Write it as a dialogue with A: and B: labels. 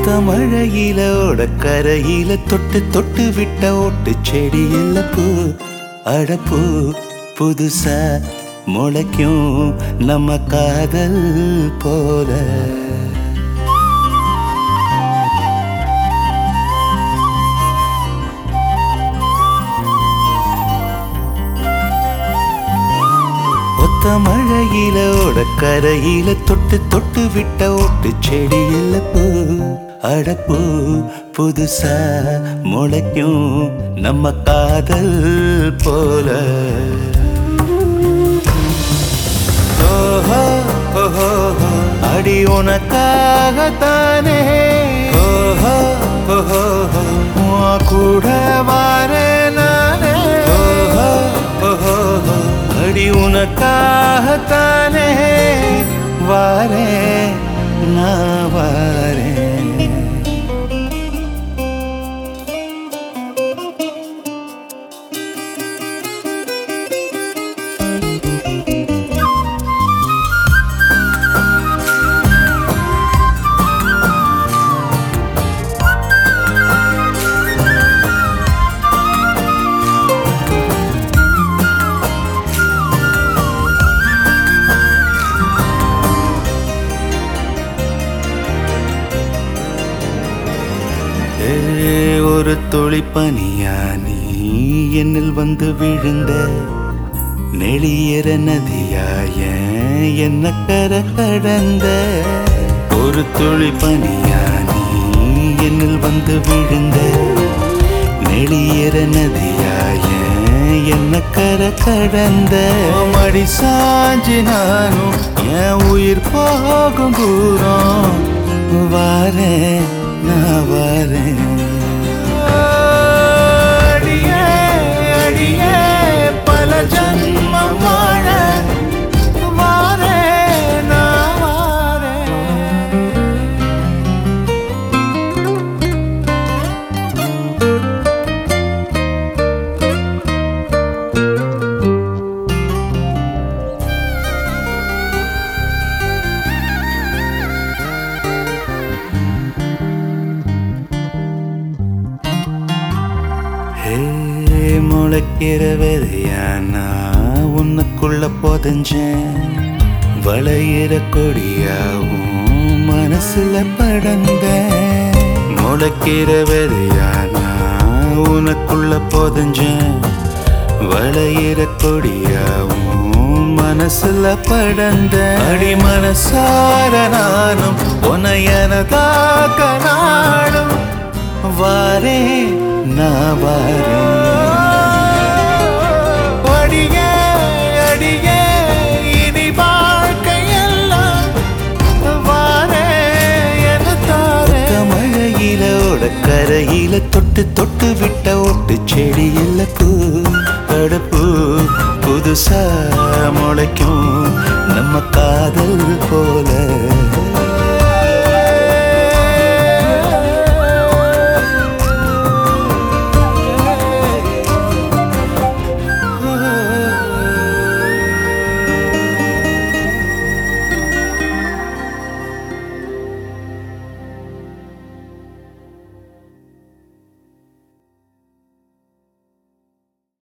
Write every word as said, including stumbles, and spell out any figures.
A: ஒத்த மழையில ஓட கரையில தொட்டு தொட்டு விட்ட ஓட்டு செடியில பூ அடப்பூ புதுசா முளைக்கும் நம்ம காதல் போல. ஒத்த மழையில ஓட கரையில தொட்டு தொட்டு விட்ட ஓட்டு செடியில பூ அடப்பூ புதுசா முளைக்கும் நம்ம காதல் போல. ஓஹோ ஓஹோ அடி உனக்காகத்தானே ஓஹோ ஓஹோ கூட வாரே நானே ஓஹோ ஓஹோ அடி உனக்காகத்தானே வாரே நான் வாரே. ஒரு துளி பனியா நீ என்னில் வந்து விழுந்த நெளியற நதியாய என்ன கர கடந்த. ஒரு துளி பனியா நீ என்னில் வந்து விழுந்த நெளியற நதியாய என்ன கர கடந்த. மடி சாஞ்சி நானும் என் உயிர் போகும் தூரம் வாரேன் நான் வாரேன். அடியே அடியே பல ஜன்மம் வாழ வாரேன் நான் வாரேன். முளைக்கிற விதையானா உன்னுக்குள்ள புதஞ்சேன் வளையிற கொடியாவும் மனசுல படந்த. முளைக்கிற விதையானா உனக்குள்ள புதஞ்சேன் வளையிற கொடியாவும் மனசுல படந்த. அடி மனசார நானும் உனையனதாக்க நாடும் வாரே நான் வாரே. அடியே அடியே இனி வாழ்க்கையெல்லாம் வாரே என தாரே. மழையில ஓட கரையில தொட்டு தொட்டு விட்ட ஓட்டு செடியில பூ அடப்பூ புதுசா முளைக்கும் நம்ம காதல் போல.